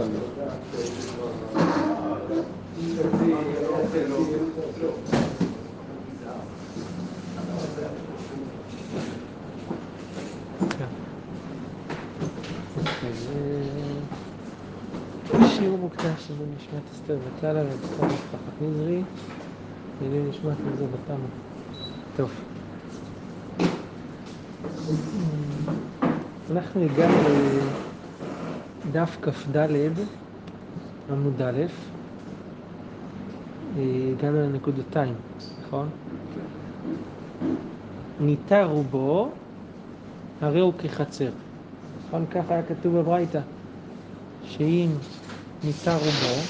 שיעור מוקדש שזה נשמת אסתר וקללה ובכל משפחת נזרי לעילוי נשמת נזרי בתמה. טוב, אנחנו הגענו לדף כ"ד עמוד א', הגענו לנקודותיים, נכון? ניטה רובו הרי הוא כחצר, נכון? ככה היה כתוב בברייתא, שאם ניטה רובו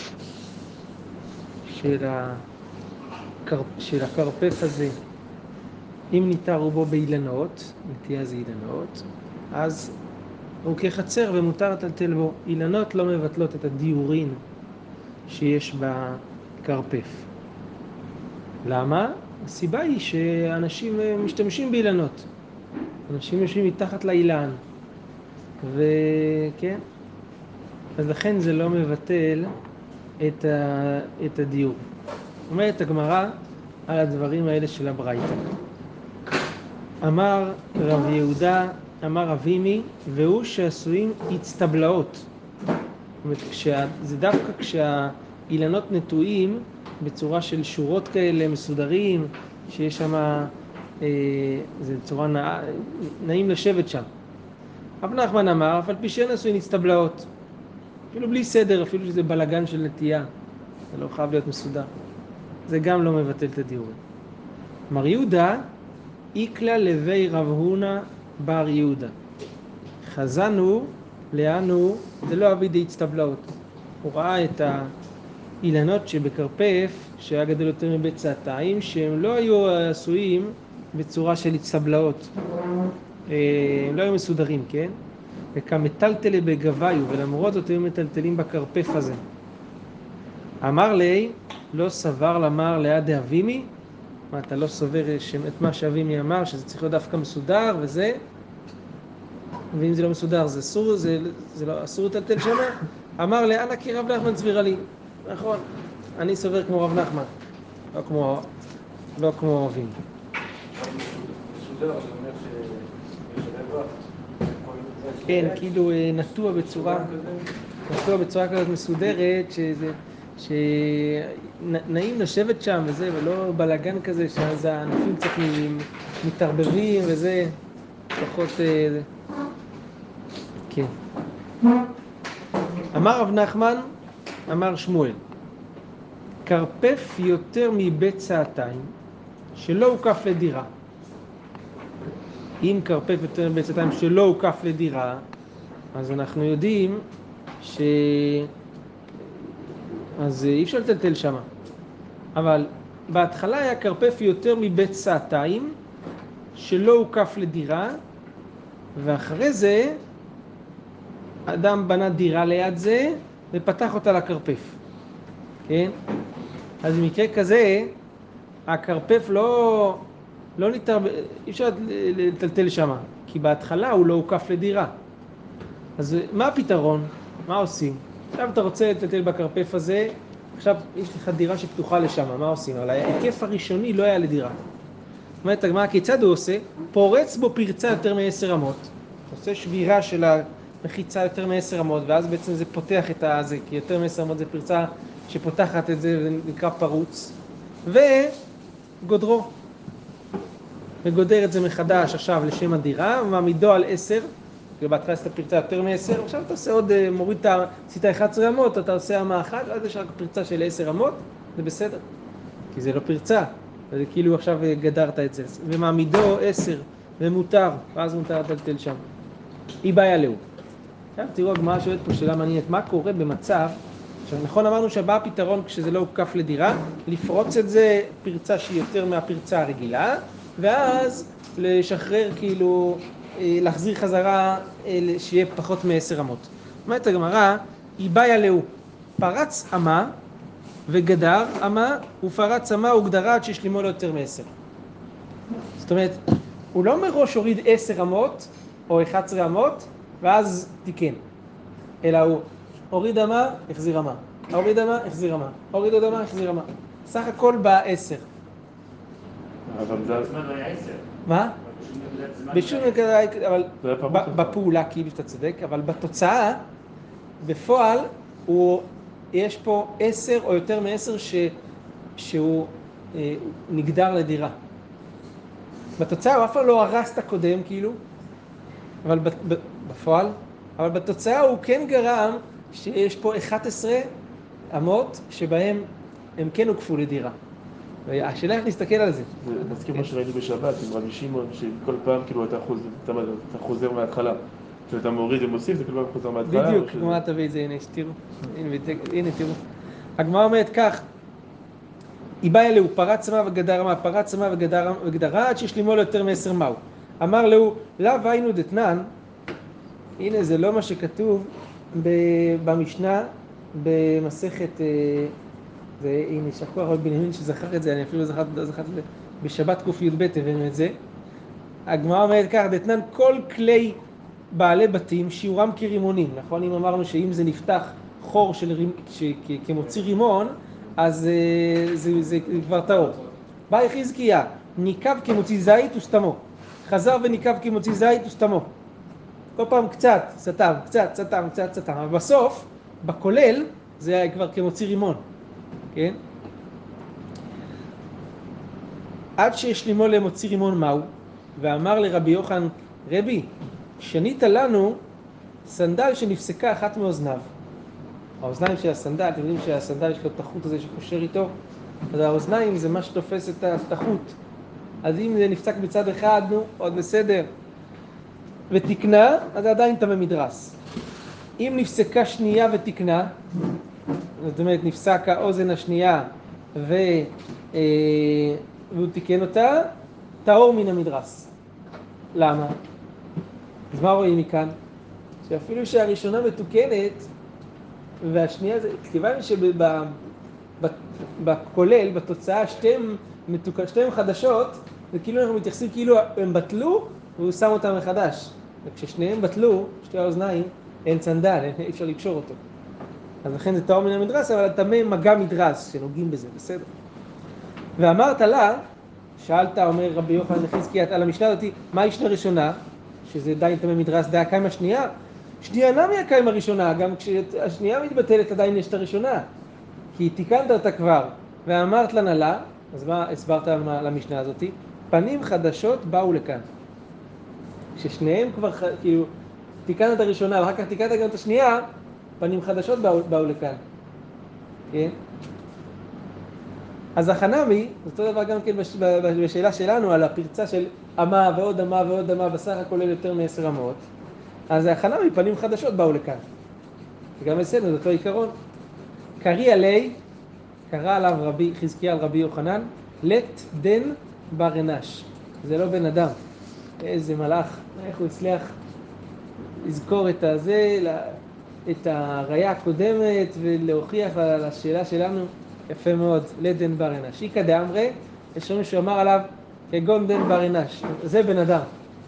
של הכרפף הזה, אם ניטה רובו באילנות, נטייה זה אילנות, אז הוא כחצר ומותר לטלטל בו. אילנות לא מבטלות את הדיורין שיש בכרפף. למה? הסיבה היא שאנשים משתמשים באילנות. אנשים יושבים מתחת לאילן. וכן, אז לכן זה לא מבטל את הדיור. אומרת הגמרא על הדברים האלה של הברייתא. אמר רב יהודה, אמר אבימי, והוא שעשויים הצטבלאות. זאת אומרת, זה דווקא כשהאילנות נטועים בצורה של שורות כאלה מסודרים, שיש שם, זה צורה נעים לשבת שם. רב נחמן אמר, אף על פי שאין עשויים הצטבלאות. אפילו בלי סדר, אפילו שזה בלגן של נטייה. זה לא חייב להיות מסודר. זה גם לא מבטל את הדיורים. מר יהודה, איקלה לוי רב הונא בר יהודה. חזנו, לאנו, זה לא אבי די הצטבלאות. הוא ראה את האילנות שבקרפף, שהיה גדול יותר מבית צעתיים, שהם לא היו עשויים בצורה של הצטבלאות. הם לא היו מסודרים, כן? וכמטלטלי בגביו, ולמרות זאת היו מטלטלים בקרפף הזה. אמר לי, לא סבר למר ליד אבימי? מה, אתה לא סובר את מה שאבימי אמר, שזה צריך להיות דווקא מסודר וזה? ואם זה לא מסודר, זה אסור, זה לא אסור לטלטל שמה? אמר לי, אנא כי רב נחמן סבירה לי. נכון, אני סובר כמו רב נחמן, לא כמו אבימי. מסודר, זה אומר שיש רווח. כן, כאילו נטוע בצורה כזאת מסודרת, שנעים לשבת שם וזה, ולא בלגן כזה, שאז הענפים קצת מתערבבים וזה, פחות... כן. אמר רב נחמן, אמר שמואל, כרפף יותר מבית צעתיים, שלא הוקף לדירה. אם כרפף יותר מבית צעתיים שלא הוקף לדירה, אז אנחנו יודעים אז אי אפשר לטלטל שם. אבל בהתחלה היה כרפף יותר מבית צעתיים, שלא הוקף לדירה, ואחרי זה אדם בנה דירה ליד זה, ופתח אותה לכרפף. כן? אז במקרה כזה, הכרפף לא ניתר, אי אפשר לטלטל שם, כי בהתחלה הוא לא הוקף לדירה. אז מה הפתרון? מה עושים? עכשיו אתה רוצה לטלטל בכרפף הזה, עכשיו יש לך דירה שפתוחה לשם, מה עושים? אבל ההיקף הראשוני לא היה לדירה. זאת אומרת, הגמרא, כיצד הוא עושה? פורץ בו פרצה יותר מ10 אמות. עושה שבירה של המחיצה יותר מ10 אמות, ואז בעצם זה פותח את זה, כי יותר מ10 אמות זה פרצה שפותחת את זה, וזה נקרא פרוץ. וגודרו. וגודר את זה מחדש עכשיו לשם הדירה, ומעמידו על 10, בהתחלה עשית פרצה יותר מ10, עכשיו אתה עושה עוד, מוריד את עשית 11 אמות, אתה עושה אמה אחת, ואז יש רק פרצה של 10 אמות, זה בסדר. כי זה לא פרצה, זה כאילו עכשיו גדרת את זה. ומעמידו 10, ומותר, ואז מותר לטלטל שם. היא בעיה לאו. עכשיו תראו, הגמרא שואלת פה שאלה מעניינת, מה קורה במצב, עכשיו נכון אמרנו שבא הפתרון כשזה לא הוקף לדירה, לפרוץ את זה פרצה שהיא יותר מהפרצה הרגילה, ואז לשחרר כאילו, להחזיר חזרה שיהיה פחות מ10 אמות. אומרת הגמרא, היא בעיה לאו, פרץ אמה וגדר אמה, ופרץ אמה וגדרה עד שישלימו לו יותר מ10. זאת אומרת, הוא לא מראש הוריד 10 אמות או 11 אמות, ואז תיקן. אלא הוא הוריד אמה, החזיר אמה. הוריד אמה, החזיר אמה. הוריד עוד אמה, החזיר אמה. סך הכל ב10. אבל זה... הזמן היה 10. מה? בשום נקודה, אבל זה היה פחות בפעולה כאילו שאתה צודק, אבל בתוצאה, בפועל, יש פה 10 או יותר מ10 שהוא נגדר לדירה. בתוצאה הוא אף פעם לא הרס את הקודם כאילו, אבל בפועל, אבל בתוצאה הוא כן גרם שיש פה 11 אמות שבהם הם כן הוקפו לדירה. השאלה איך להסתכל על זה. זה מזכיר מה שראינו בשבת עם רבי שמעון, שכל פעם כאילו אתה חוזר מההתחלה. כשאתה מוריד ומוסיף, זה כל פעם חוזר מההתחלה. בדיוק, הגמרא תביא את זה, הנה, שתראו. הנה, תראו. הגמרא אומרת כך, היא באה אלוהו, פרץ מה וגדר מה, פרץ מה וגדרה, עד שישלימו לו יותר מ10 מהו. אמר לו, לאו היינו דתנן, הנה זה לא מה שכתוב במשנה, במסכת, הנה שכוח על בנימין שזכר את זה, אני אפילו זכרתי בשבת ק"ב הבאנו את זה. הגמרא אומרת כך, דתנן כל כלי בעלי בתים שיעורם כרימונים, נכון? אם אמרנו שאם זה נפתח חור כמוציא רימון, אז זה כבר טהור. באי חזקיה, ניקב כמוציא זית וסתמו. חזר וניקב כמוציא זית וסתמו. כל פעם קצת, סתם, קצת, סתם, קצת, סתם. אבל בסוף, בכולל, זה היה כבר כמוציא רימון. כן? עד שהשלימו למוציא רימון מהו, ואמר לרבי יוחנן, רבי, שנית לנו סנדל שנפסקה אחת מאוזניו. האוזניים של הסנדל, אתם יודעים שהסנדל יש לו את החוט הזה שקושר איתו, אז האוזניים זה מה שתופס את החוט. אז אם זה נפסק בצד אחד, נו, עוד בסדר. ותקנה, אז עדיין טמא מדרס. אם נפסקה שנייה ותקנה, זאת אומרת נפסק האוזן השנייה והוא תיקן אותה, טהור מן המדרס. למה? אז מה רואים מכאן? שאפילו שהראשונה מתוקנת והשנייה זה, כיוון שבכולל, בתוצאה שתיהם חדשות, זה כאילו אנחנו מתייחסים כאילו הם בטלו והוא שם אותם מחדש. וכששניהם בטלו, שתי האוזניים, אין צנדל, אי אפשר לקשור אותו. אז לכן זה טהור מן המדרס, אבל טמא מגע מדרס שנוגעים בזה, בסדר. ואמרת לה, שאלת, אומר רבי יוחנן לחזקיה, על המשנה הזאתי, מה היא שנה ראשונה? שזה עדיין טמא מדרס, דעה קיימה שנייה? שנייה נמי הקיימה ראשונה, גם כשהשנייה מתבטלת עדיין יש את הראשונה. כי תיקנת אותה כבר, ואמרת לנהלה, אז מה הסברת על המשנה הזאתי? פנים חדשות באו לכאן. כששניהם כבר, כאילו, תיקנת את הראשונה, ואחר כך תיקנת גם את השנייה, פנים חדשות באו לכאן. כן? אז החנמי, אותו דבר גם כן בשאלה שלנו, על הפרצה של אמה ועוד אמה ועוד אמה, בסך הכל יותר מ10 אמות. אז החנמי, פנים חדשות באו לכאן. וגם אצלנו, זה אותו עיקרון. קריא עלי, קרא עליו חזקיה על רבי יוחנן, לט דן בר אנש. זה לא בן אדם. איזה מלאך, איך הוא הצליח לזכור את הזה, את הראיה הקודמת ולהוכיח על השאלה שלנו. יפה מאוד, לדן בר אנש. איקא דאמרי, יש לנו שאמר עליו כגון דן בר אנש. זה בן אדם.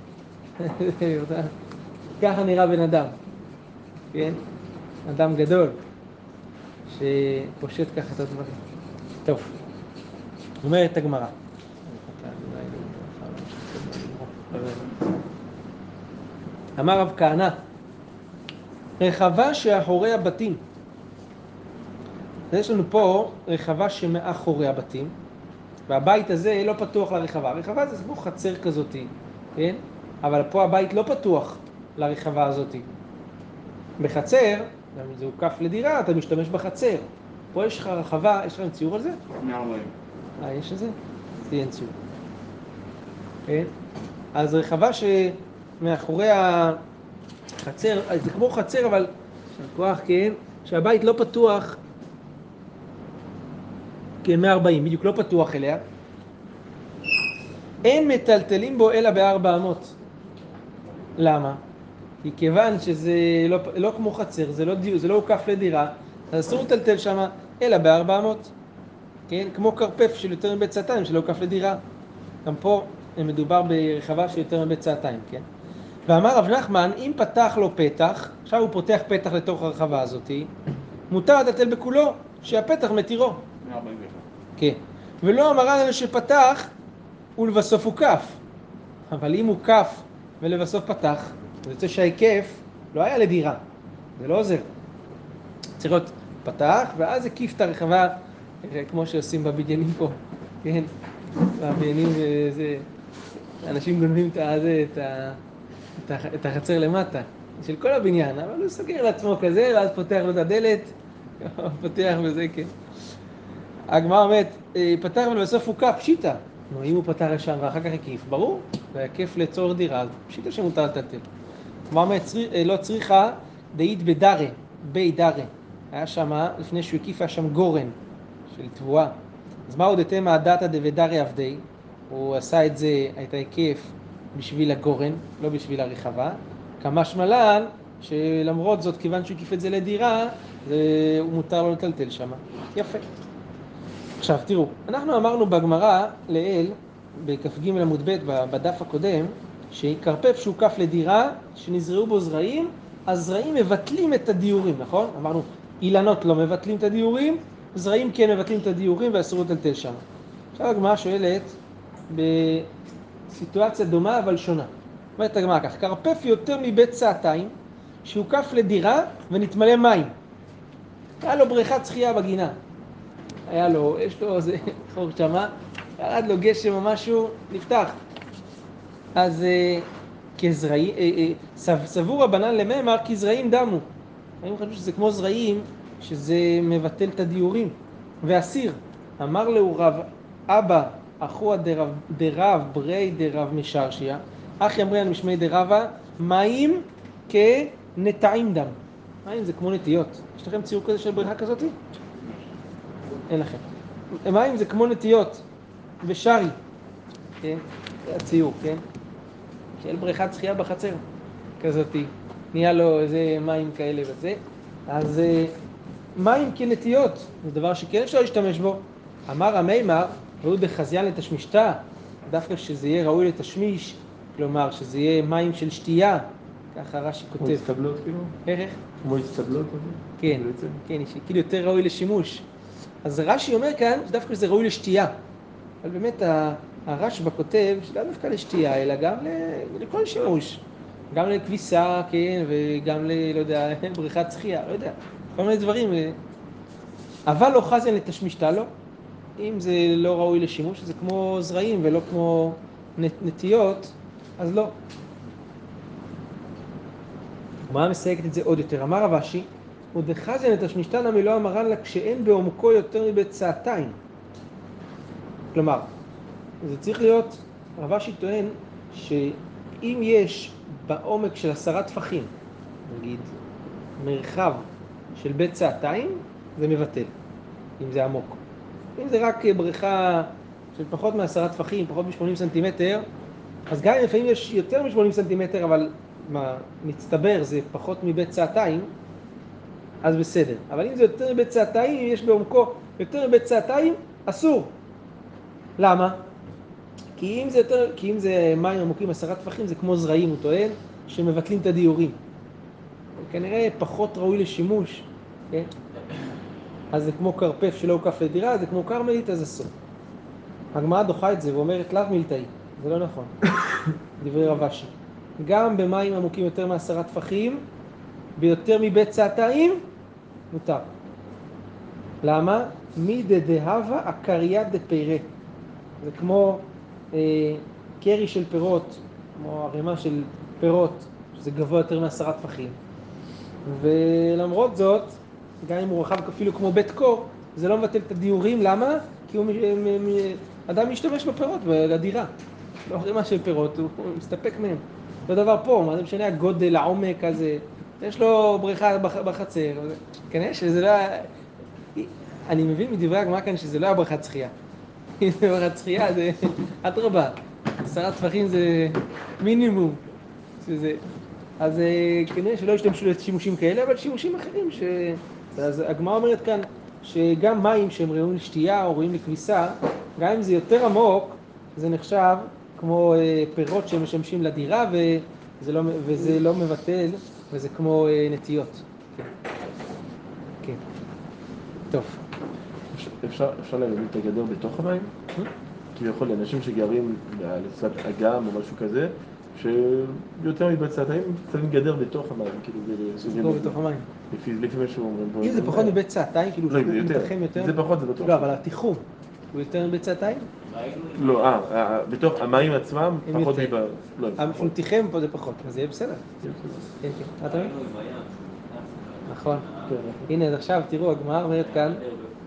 ככה נראה בן אדם. כן? אדם גדול שפושט ככה את הדברים. טוב. אומרת הגמרא. אמר רב כהנא, רחבה שאחורי הבתים. יש לנו פה רחבה שמאחורי הבתים, והבית הזה לא פתוח לרחבה. הרחבה זה כמו חצר כזאת, כן? אבל פה הבית לא פתוח לרחבה הזאת. בחצר, גם אם זה הוקף לדירה, אתה משתמש בחצר. פה יש לך רחבה, יש לך ציור על זה? 140. יש את זה? זה אין ציור. כן? אז רחבה שמאחורי החצר, זה כמו חצר, אבל כוח, כן? שהבית לא פתוח, כן, 140, בדיוק לא פתוח אליה. אין מטלטלים בו אלא ב400. למה? כי כיוון שזה לא כמו חצר, זה לא הוקף לדירה, אז אסור לטלטל שם אלא ב400. כן? כמו קרפף של יותר מבית סעתיים שלא הוקף לדירה. גם פה מדובר ברחבה של יותר מבית סעתיים, כן? ואמר רב נחמן, אם פתח לו פתח, עכשיו הוא פותח פתח לתוך הרחבה הזאת, מותר לטלטל בכולו, שהפתח מתירו. 141. כן. ולא המרן אלא שפתח ולבסוף הוא כף. אבל אם הוא כף ולבסוף פתח, זה יוצא שההיקף לא היה לדירה. זה לא עוזר. צריך להיות פתח, ואז הקיף את הרחבה, כמו שעושים בבניינים פה. כן. בבניינים זה... אנשים גונבים את החצר למטה, של כל הבניין, אבל הוא סוגר לעצמו כזה, ואז פותח לו את הדלת, פותח וזה כן. הגמרא אומרת, פתח ולבסוף הוא כף, פשיטה. נו, אם הוא פתח לשם ואחר כך הקיף, ברור, והקיף לצורך דירה, אז פשיטה שמותר לטלטל. הגמרא אומרת, לא צריכה דאית בדרה, בי דרה. היה שם, לפני שהוא הקיף, היה שם גורן של תבואה. אז מה עוד אתם הדתא דבדרי עבדי? הוא עשה את זה, את ההיקף, בשביל הגורן, לא בשביל הרחבה. כמשמע לן, שלמרות זאת, כיוון שהוא הקיף את זה לדירה, הוא מותר לו לטלטל שם. יפה. עכשיו, תראו, אנחנו אמרנו בגמרא לאל, בכ"ג עמוד ב' בדף הקודם, שקרפף שהוא כף לדירה, שנזרעו בו זרעים, הזרעים מבטלים את הדיורים, נכון? אמרנו, אילנות לא מבטלים את הדיורים, זרעים כן מבטלים את הדיורים ואסור לטלטל שם. עכשיו הגמרא שואלת בסיטואציה דומה אבל שונה. אומרת הגמרא כך, קרפף יותר מבית צעתיים, שהוא כף לדירה ונתמלא מים. היה לו בריכת שחייה בגינה. היה לו, יש לו איזה חור שמה, ירד לו גשם או משהו, נפתח. אז סבור רבנן למאמר כי זרעים דמו. אני חושב שזה כמו זרעים, שזה מבטל את הדיורים. ואסיר, אמר לו רב אבא, אחו דרב ברי דרב משרשיה, אחי אמרי על משמי דרבה, מים כנטעים דם. מים זה כמו נטיות. יש לכם ציור כזה של בריכה כזאת? אין לכם. מים זה כמו נטיות ושרי, כן? זה הציור, כן? של בריכת שחייה בחצר כזאת, נהיה לו איזה מים כאלה וזה. אז מים כנטיות, זה דבר שכן אפשר להשתמש בו. אמר המימר, ראוי בחזיין לתשמישתה, דווקא שזה יהיה ראוי לתשמיש, כלומר שזה יהיה מים של שתייה, ככה רש"י כותב. כמו הצטבלות כאילו? איך? כמו הצטבלות? כן, כן, כאילו יותר ראוי לשימוש. אז רש"י אומר כאן, דווקא שזה ראוי לשתייה. אבל באמת הרשב"א כותב שלא דווקא לשתייה, אלא גם לכל שימוש. גם לכביסה, כן, וגם לא יודע, בריכת שחייה, לא יודע. כל מיני דברים. אבל לא חזיין לתשמישתה לו. אם זה לא ראוי לשימוש, זה כמו זרעים ולא כמו נטיות, אז לא. מה מסייגת את זה עוד יותר? אמר רב אשי, ודחזיין לתשמישתה נמי לא אמרן לה כשאין בעומקו יותר מבית צעתיים. כלומר, זה צריך להיות, רב אשי טוען שאם יש בעומק של 10 טפחים, נגיד, מרחב של בית צעתיים, זה מבטל, אם זה עמוק. אם זה רק בריכה של פחות מ10 טפחים, פחות מ80 סנטימטר, אז גם אם לפעמים יש יותר מ80 סנטימטר, אבל מה, מצטבר זה פחות מבית צעתיים, אז בסדר. אבל אם זה יותר מבית צעתיים, אם יש בעומקו יותר מבית צעתיים, אסור. למה? כי אם זה מים עמוקים 10 טפחים, זה כמו זרעים, הוא טוען, שמבטלים את הדיורים. כנראה פחות ראוי לשימוש, כן? אז זה כמו קרפף שלא הוקף לדירה, זה כמו קרמלית, אז אסור. הגמרא דוחה את זה ואומרת, לאו מילתאי, זה לא נכון. דברי רב אשי. גם במים עמוקים יותר מ10 טפחים, ביותר מבית צעתיים, מותר. למה? מי דדהבה הקריה דפירה. זה כמו קרי של פירות, כמו ערימה של פירות, שזה גבוה יותר מ10 טפחים. ולמרות זאת, גם אם הוא רחב אפילו כמו בית קור, זה לא מבטל את הדיורים. למה? כי אדם משתמש בפירות לדירה. לא ערימה של פירות, הוא מסתפק מהם. אותו דבר פה, מה זה משנה הגודל, העומק הזה. יש לו בריכה בחצר. כנראה שזה לא... אני מבין מדברי הגמרא כאן שזה לא היה בריכת שחייה. אם זה בריכת שחייה זה אדרבה. 10 טפחים זה מינימום. אז כנראה שלא השתמשו לשימושים כאלה, אבל שימושים אחרים. אז הגמרא אומרת כאן שגם מים שהם ראויים לשתייה או ראויים לכביסה, גם אם זה יותר עמוק, זה נחשב כמו פירות שמשמשים לדירה וזה לא מבטל, וזה כמו נטיות. כן. כן. טוב. אפשר להביא את הגדר בתוך המים? כביכול לאנשים שגרים לצד אגם או משהו כזה, שיותר מבצעתיים שמים גדר בתוך המים, כאילו לא בתוך המים. לפי מה שהוא אומרים. אם זה פחות מבצעתיים, כאילו הוא מתחם יותר. זה פחות, זה בטוח. לא, אבל התיחום הוא יותר מבצעתיים? לא, בתוך המים עצמם פחות יותר. לא, הוא תיחם פה זה פחות, אז זה יהיה בסדר. כן, כן. מה אתה אומר? נכון. הנה, אז עכשיו תראו, הגמרא אומרת כאן.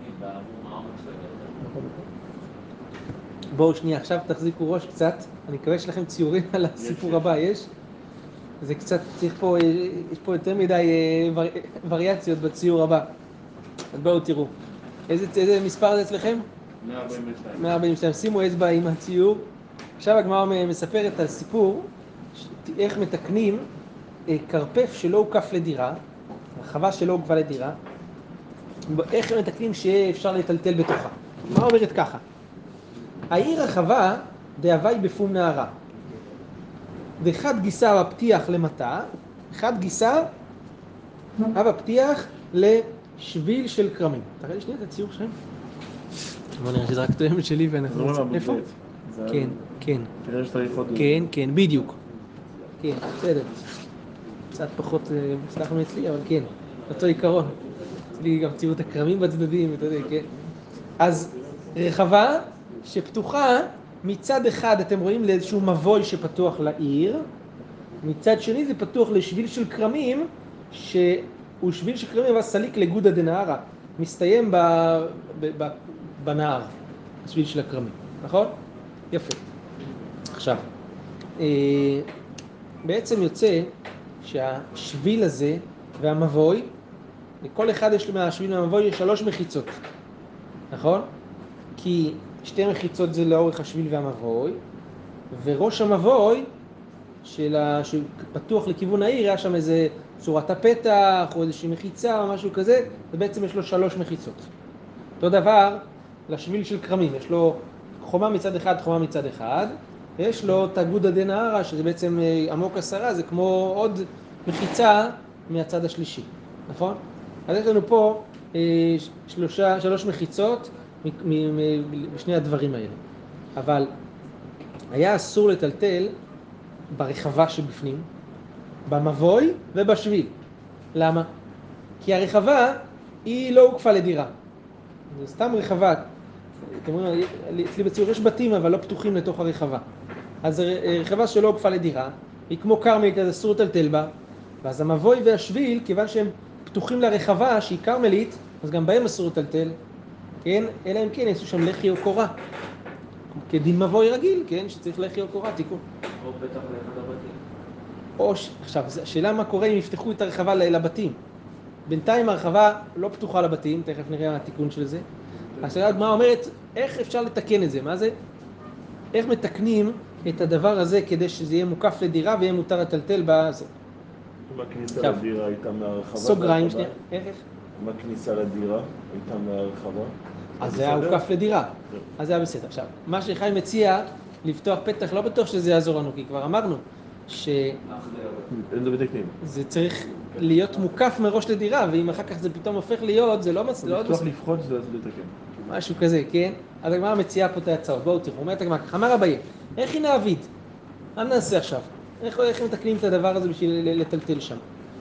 בואו שנייה, עכשיו תחזיקו ראש קצת, אני מקווה שיש לכם ציורים על הסיפור הבא, יש? זה קצת, צריך פה, יש פה יותר מדי וריאציות בציור הבא. אז בואו תראו. איזה מספר זה אצלכם? 142. 142, שימו אצבע עם הציור. עכשיו הגמרא מספרת על סיפור, איך מתקנים קרפף שלא הוקף לדירה, רחבה שלא הוקפה לדירה, איך מתקנים שאפשר לטלטל בתוכה. מה אומרת ככה? העיר רחבה דהווי בפום נהרה. ואחד גיסה בפתיח למטה, אחד גיסה בפתיח לשביל של קרמים. תראה לי שנייה את הציור שלהם. בוא נראה שזה רק תואמת שלי ואנחנו נמצאים. איפה? כן, כן. תראה שצריך עוד... כן, כן, בדיוק. כן, בסדר. קצת פחות הצלחנו אצלי, אבל כן, אותו עיקרון. אצלי גם ציור את הקרמים בצדדים, אתה יודע, כן. אז רחבה שפתוחה, מצד אחד אתם רואים לאיזשהו מבוי שפתוח לעיר, מצד שני זה פתוח לשביל של קרמים, שהוא שביל של קרמים אבל סליק לגודא דנהרא, מסתיים בנהר, השביל של הקרמים, נכון? יפה. עכשיו, בעצם יוצא שהשביל הזה והמבוי, לכל אחד יש מהשביל והמבוי יש 3 מחיצות, נכון? כי 2 מחיצות זה לאורך השביל והמבוי, וראש המבוי שפתוח לכיוון העיר, היה שם איזה צורת הפתח או איזושהי מחיצה או משהו כזה, ובעצם יש לו 3 מחיצות. אותו דבר לשביל של קרמים, יש לו חומה מצד אחד, חומה מצד אחד, ויש לו את הגודא דנהרא, שזה בעצם עמוק 10, זה כמו עוד מחיצה מהצד השלישי, נכון? אז יש לנו פה 3 מחיצות משני הדברים האלה. אבל היה אסור לטלטל ברחבה שבפנים, במבוי ובשביל. למה? כי הרחבה היא לא הוקפה לדירה. זה סתם רחבה. אתם רואים, אצלי בציור יש בתים אבל לא פתוחים לתוך הרחבה. אז רחבה שלא הוקפה לדירה, היא כמו קרמלית, אז אסור לטלטל בה. ואז המבוי והשביל, כיוון שהם פתוחים לרחבה שהיא קרמלית, אז גם בהם אסור לטלטל. כן? אלא אם כן, יעשו שם לחי או קורה. כדין מבוי רגיל, כן? שצריך לחי או קורה, תיקון. או פתח לאחד הבתים. עכשיו, השאלה מה קורה אם יפתחו את הרחבה לבתים. בינתיים הרחבה לא פתוחה לבתים, תכף נראה התיקון של זה. השאלה מה אומרת, איך אפשר לתקן את זה? מה זה? איך מתקנים את הדבר הזה כדי שזה יהיה מוקף לדירה ויהיה מותר לטלטל בזה? אם הכניסה לדירה הייתה מהרחבה? סוגריים, שנייה, איך? אם הכניסה לדירה הייתה מהרחבה? אז זה היה מוקף לדירה, אז זה היה בסדר. עכשיו, מה שחיים מציע, לפתוח פתח, לא בטוח שזה יעזור לנו, כי כבר אמרנו שזה צריך להיות מוקף מראש לדירה, ואם אחר כך זה פתאום הופך להיות, זה לא מספיק. לפתוח לפחות זה לתקן. משהו כזה, כן? אז הגמרא מציעה פה את ההצעות. בואו תראו, אומרת הגמרא ככה, אמר אביי, איך היא נעביד? מה נעשה עכשיו? איך מתקנים את הדבר הזה בשביל לטלטל שם?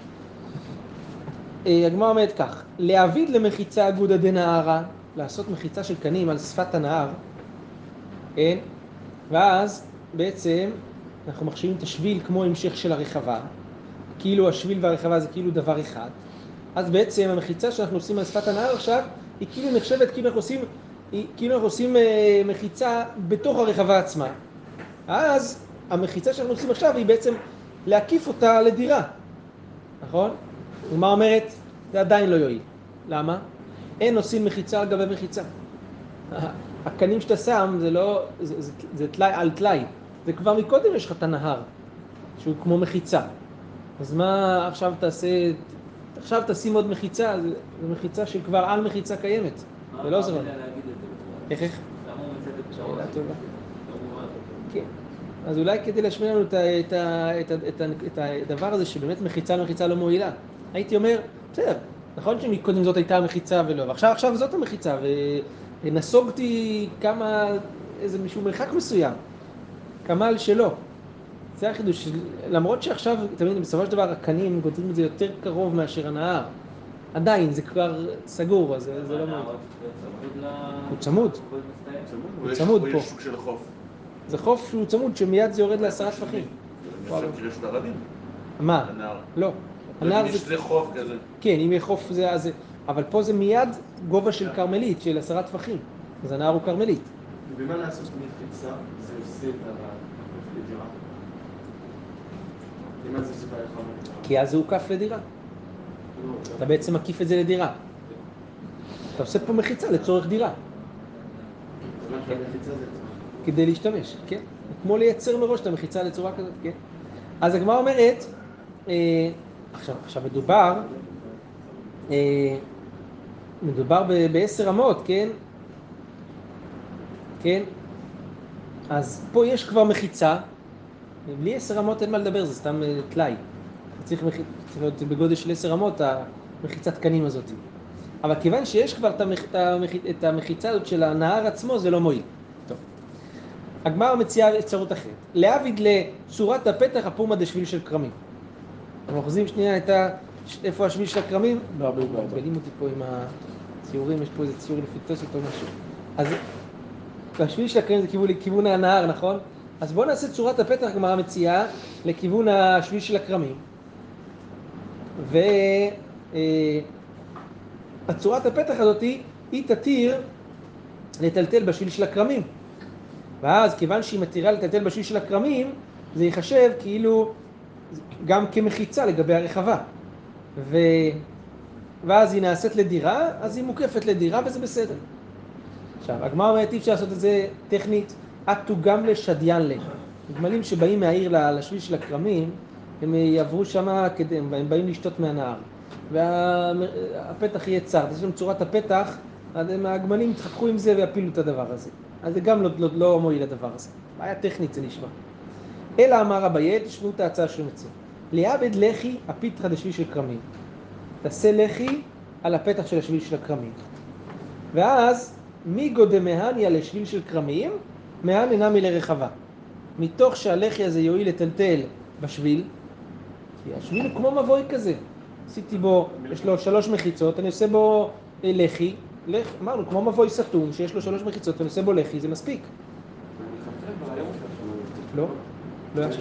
הגמרא אומרת כך, להעביד למחיצה גודא דנהרא, לעשות מחיצה של קנים על שפת הנהר, כן? ואז בעצם אנחנו מחשיבים את השביל כמו המשך של הרחבה, כאילו השביל והרחבה זה כאילו דבר אחד, אז בעצם המחיצה שאנחנו עושים על שפת הנהר עכשיו, היא כאילו נחשבת כאילו אנחנו עושים מחיצה בתוך הרחבה עצמה. אז המחיצה שאנחנו עושים עכשיו היא בעצם להקיף אותה לדירה, נכון? ומה אומרת? זה עדיין לא יועיל. למה? אין עושים מחיצה על גבי מחיצה. הקנים שאתה שם זה לא, זה תלאי על תלאי. זה כבר מקודם יש לך את הנהר, שהוא כמו מחיצה. אז מה עכשיו תעשה, עכשיו תשים עוד מחיצה, זה מחיצה שכבר על מחיצה קיימת. זה לא עוזר. איך? למה הוא מצא את זה? שאלה טובה. כן. אז אולי כדי להשמיע לנו את הדבר הזה שבאמת מחיצה לא מועילה. הייתי אומר, בסדר, נכון שמקודם זאת הייתה המחיצה ולא, ועכשיו זאת המחיצה, ונסוגתי איזה משהו מרחק מסוים, כמל שלא. זה החידוש, למרות שעכשיו, תמיד בסופו של דבר הקנים גודרים את זה יותר קרוב מאשר הנהר. עדיין, זה כבר סגור, אז זה לא מאוד. הוא צמוד. הוא צמוד פה. יש סוג של חוף. זה חוף שהוא צמוד, שמיד זה יורד ל10 טפחים. אפשר קריאה של הרדים? מה? הנהר. לא. הנהר יש זה חוף כזה. כן, אם יהיה חוף זה... אבל פה זה מיד גובה של קרמלית, של 10 טפחים. אז הנהר הוא קרמלית. ובמה לעשות מחיצה? זה עושה את הדירה. למה זה סיבה רחבה? כי אז זה הוקף לדירה. אתה בעצם מקיף את זה לדירה. אתה עושה פה מחיצה לצורך דירה. כדי להשתמש, כן? כמו לייצר מראש את המחיצה לצורה כזאת, כן? אז הגמרא אומרת, עכשיו מדובר ב10 אמות, כן? כן? אז פה יש כבר מחיצה, בלי 10 אמות אין מה לדבר, זה סתם תלאי. צריך להיות בגודל של 10 אמות, המחיצת קנים הזאת. אבל כיוון שיש כבר את המחיצה הזאת של הנהר עצמו, זה לא מועיל. טוב. הגמרא מציעה אפשרות אחרת. להעביד לצורת הפתח הפורמא דשביל של כרמים. אנחנו חוזרים שנייה איפה השביל של הכרמים? לא, מתגלים אותי פה עם הציורים, יש פה איזה ציור לפי תוספות או משהו. אז השביל של הכרמים זה לכיוון הנהר, נכון? אז בואו נעשה צורת הפתח, הגמרא מציעה, לכיוון השביל של הכרמים. הצורת הפתח הזאת היא תתיר לטלטל בשביל של הכרמים. ואז כיוון שהיא מתירה לטלטל בשביל של הכרמים, זה ייחשב כאילו גם כמחיצה לגבי הרחבה. ואז היא נעשית לדירה, אז היא מוקפת לדירה וזה בסדר. עכשיו, הגמרא אומרת אי אפשר לעשות את זה טכנית, עטו גם לשדיין לה. גמלים שבאים מהעיר לשביל של הכרמים, הם יעברו שמה, הם באים לשתות מהנהר. והפתח יהיה צר, יש לנו צורת הפתח, הגמלים יתחככו עם זה ויפילו את הדבר הזה. אז זה גם לא מועיל לדבר הזה. בעיה טכנית זה נשמע. אלא אמר אביי, תשמעו את ההצעה שהוא מציע. ליעבד לחי הפיתחא דשביל של כרמים. תעשה לחי על הפתח של השביל של הכרמים. ואז מיגו דמהניה לשביל של כרמים, מהן נמי לרחבה. מתוך שהלחי הזה יועיל לטלטל בשביל, כי השביל הוא כמו מבוי כזה. עשיתי בו, יש לו 3 מחיצות, אני עושה בו לחי, אמרנו, כמו מבוי סתום, שיש לו 3 מחיצות, אני עושה בו לחי, זה מספיק. לא, לא היה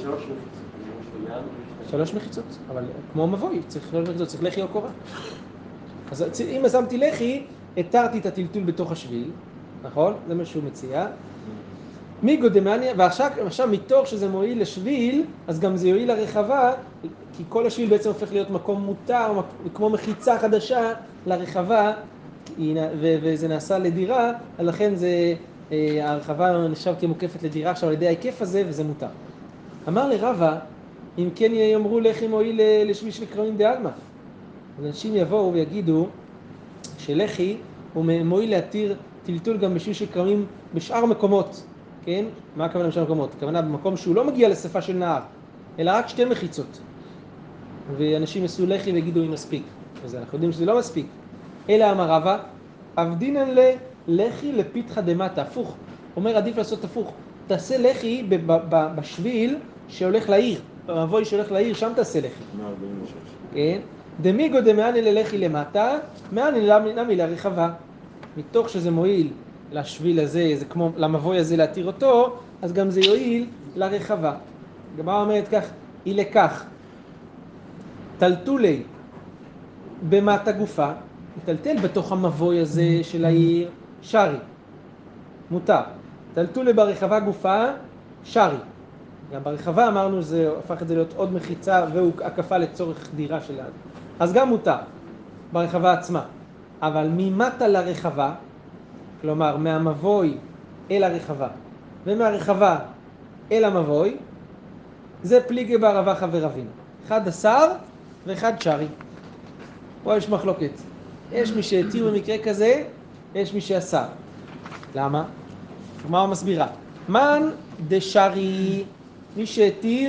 3 מחיצות, אבל כמו מבוי, צריך 3 מחיצות, צריך לחי או קורה. אז אם שמתי לחי, התרתי את הטלטול בתוך השביל, נכון? זה מה שהוא מציע. מיגו דמניה, ועכשיו מתוך שזה מועיל לשביל, אז גם זה יועיל לרחבה, כי כל השביל בעצם הופך להיות מקום מותר, כמו מחיצה חדשה לרחבה, וזה נעשה לדירה, אז לכן הרחבה נחשב כמוקפת לדירה עכשיו על ידי ההיקף הזה, וזה מותר. אמר לרבא, אם כן יאמרו לחי מועיל לשביל של כרמים דעלמא. אז אנשים יבואו ויגידו שלחי הוא מועיל להתיר טלטול גם בשביל של כרמים בשאר מקומות. כן? מה הכוונה בשאר מקומות? הכוונה במקום שהוא לא מגיע לשפה של נהר, אלא רק 2 מחיצות. ואנשים יעשו לחי ויגידו אם מספיק. אז אנחנו יודעים שזה לא מספיק. אלא אמר רבא, עבדינן לחי לפיתחא דמטה, הפוך. אומר עדיף לעשות הפוך. תעשה לחי בשביל שהולך לעיר. במבוי שהולך לעיר, שם תעשה לחי. 146. כן? דמיגו דמעני ללחי למטה, מעני נמי לרחבה. מתוך שזה מועיל לשביל הזה, זה כמו למבוי הזה להתיר אותו, אז גם זה יועיל לרחבה. הגמרא אומרת כך, היא לכך, טלטולי במטה גופה, טלטל בתוך המבוי הזה של העיר, שרי, מותר. טלטולי ברחבה גופה, שרי. גם ברחבה אמרנו, זה הפך את זה להיות עוד מחיצה, והוא הקפה לצורך דירה של האדם. אז גם מותר, ברחבה עצמה. אבל ממטה לרחבה, כלומר מהמבוי אל הרחבה, ומהרחבה אל המבוי, זה פליגי בערבה חברבין. 11 ואחד שרי. פה יש מחלוקת. יש מי שהתיר במקרה כזה, יש מי שאסר. למה? מה הוא מסבירה? מן דשרי, מי שהתיר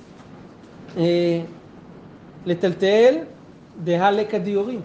לטלטל דהלק הדיורים.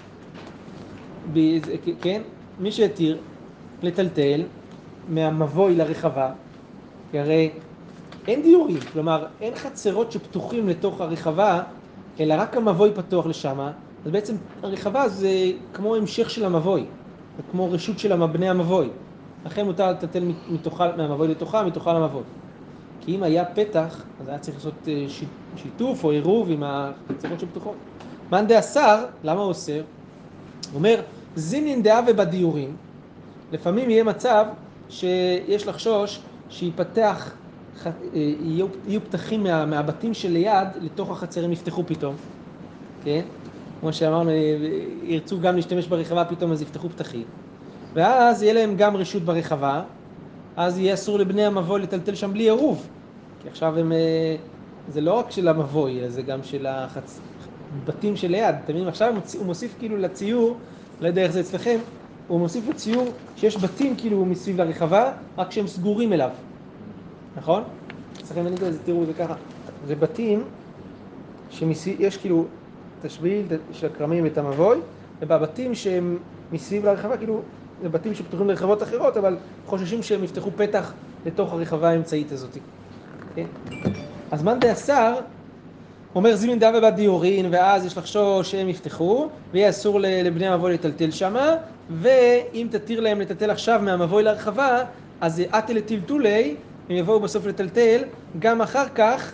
כן? מי שהתיר לטלטל מהמבוי לרחבה, כי הרי אין דיורים, כלומר אין חצרות שפתוחים לתוך הרחבה, אלא רק המבוי פתוח לשם, אז בעצם הרחבה זה כמו המשך של המבוי, זה כמו רשות של בני המבוי, לכן מותר לטלטל מהמבוי לתוכה, מתוכה למבוי. כי אם היה פתח, אז היה צריך לעשות שיתוף או עירוב עם החצרות שפתוחות. מאן דאסר, למה הוא אוסר? הוא אומר, זינין דאה ובדיורים, לפעמים יהיה מצב שיש לחשוש שיפתח, יהיו פתחים מהבתים שליד לתוך החצרים יפתחו פתאום, כן? כמו שאמרנו, ירצו גם להשתמש ברחבה פתאום, אז יפתחו פתחים. ואז יהיה להם גם רשות ברחבה, אז יהיה אסור לבני המבוי לטלטל שם בלי עירוב. כי עכשיו זה לא רק של המבוי, זה גם של הבתים שליד. אתם מבינים? עכשיו הוא מוסיף כאילו לציור, לא יודע איך זה אצלכם, הוא מוסיף לציור שיש בתים כאילו מסביב לרחבה, רק שהם סגורים אליו. נכון? אצלכם אני יודע, תראו, זה ככה. זה בתים שיש כאילו תשביל של הקרמים ואת המבוי, ובבתים שהם מסביב לרחבה, כאילו, זה בתים שפתוחים לרחבות אחרות, אבל חוששים שהם יפתחו פתח לתוך הרחבה האמצעית הזאת. כן? אז מאן דאסר, אומר זינין דאה ובדיורין, ואז יש לחשוש שהם יפתחו, ויהיה אסור לבני המבוי לטלטל שמה, ואם תתיר להם לטלטל עכשיו מהמבוי לרחבה, אז אתי לטלטולי, הם יבואו בסוף לטלטל, גם אחר כך,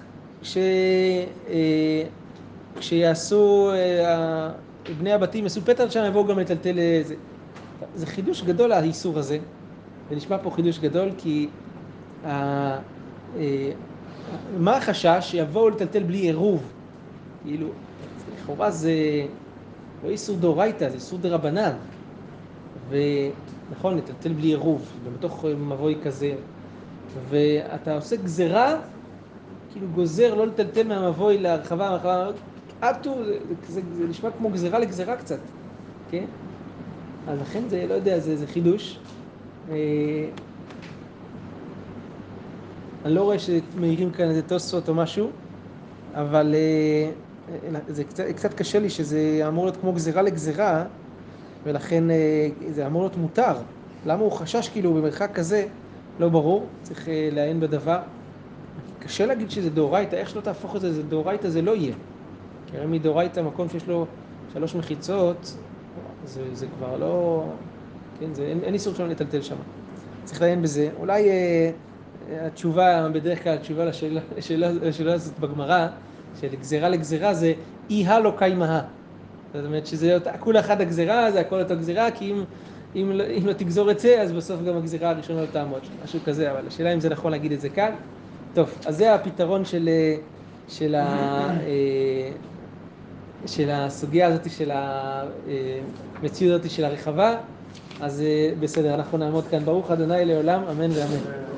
כשיעשו, בני הבתים יעשו פתח שם, יבואו גם לטלטל זה. זה חידוש גדול האיסור הזה, ונשמע פה חידוש גדול, כי מה החשש? שיבואו לטלטל בלי עירוב. כאילו, לכאורה זה לא איסור דאורייתא, זה איסור דרבנן. ונכון, לטלטל בלי עירוב, בתוך מבוי כזה. ואתה עושה גזרה, כאילו גוזר לא לטלטל מהמבוי לרחבה, זה נשמע כמו גזרה לגזרה קצת, כן? אז לכן זה, לא יודע, זה חידוש. אני לא רואה שמעירים כאן איזה תוספות או משהו, אבל זה קצת קשה לי שזה אמור להיות כמו גזרה לגזרה, ולכן זה אמור להיות מותר. למה הוא חשש כאילו במרחק כזה? לא ברור, צריך לעיין בדבר. קשה להגיד שזה דאורייתא, איך שלא תהפוך את זה, זה דאורייתא זה לא יהיה. כי הרי מדאורייתא, מקום שיש לו 3 מחיצות, זה כבר לא, כן, אין איסור שלנו לטלטל שם. צריך לעיין בזה. אולי התשובה, בדרך כלל התשובה לשאלה הזאת בגמרא, של גזרה לגזרה זה איה לא קיימה. זאת אומרת שזה כולה אחד הגזרה, זה הכל אותו גזרה, כי אם לא תגזור את זה, אז בסוף גם הגזרה הראשונה לא תעמוד, משהו כזה, אבל השאלה אם זה נכון להגיד את זה כאן. טוב, אז זה הפתרון של הסוגיה הזאת, של המציאות הזאת של הרחבה. אז בסדר, אנחנו נעמוד כאן. ברוך ה' לעולם, אמן ואמן.